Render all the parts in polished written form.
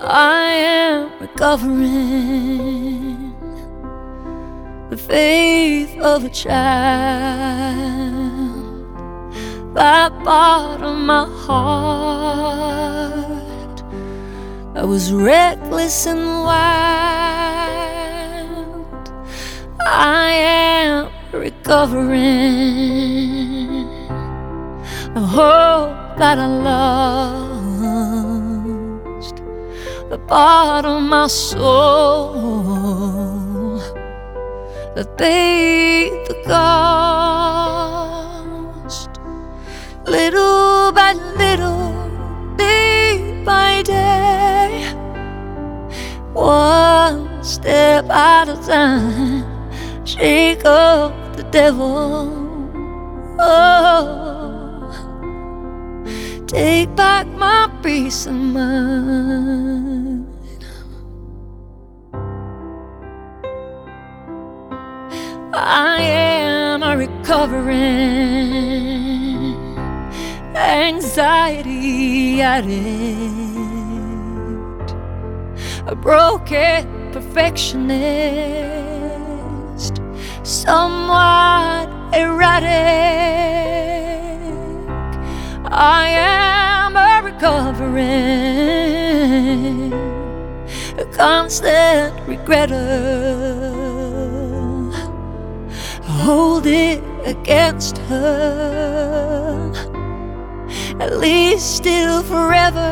I am recovering the faith of a child, that part of my heart that was reckless and wild. I am recovering the hope that I lost, the part of my soul that paid the cost. Little by little, day by day, one step at a time, shake off the devil. Oh, take back my peace of mind. I am a recovering anxiety addict, a broken perfectionist, somewhat erratic. I am a recovering, a constant regretter. Hold it against her, at least still forever.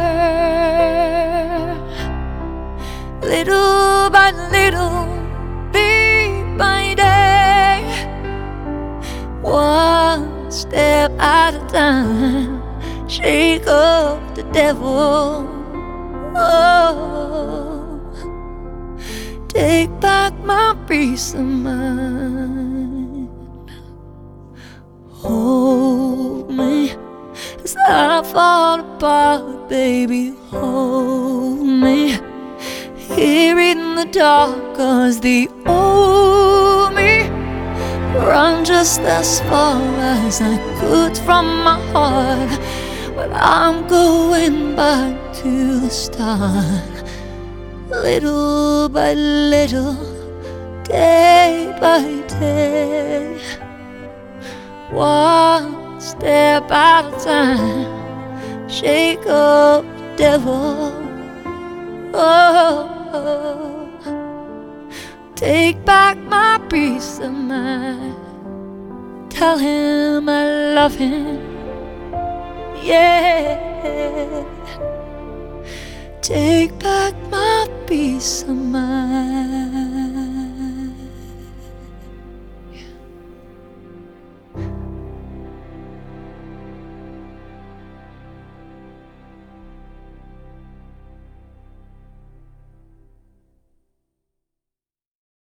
Little by little, day by day, one step at a time, shake off the devil. Oh, take back my peace of mind. Hold me as I fall apart, baby, hold me. Here in the dark, 'cause the old me run just as far as I could from my heart. But I'm going back to the start, little by little, day by day, one step at a time, shake up the devil. Oh, take back my peace of mind. Tell him I love him, yeah. Take back my peace of mind.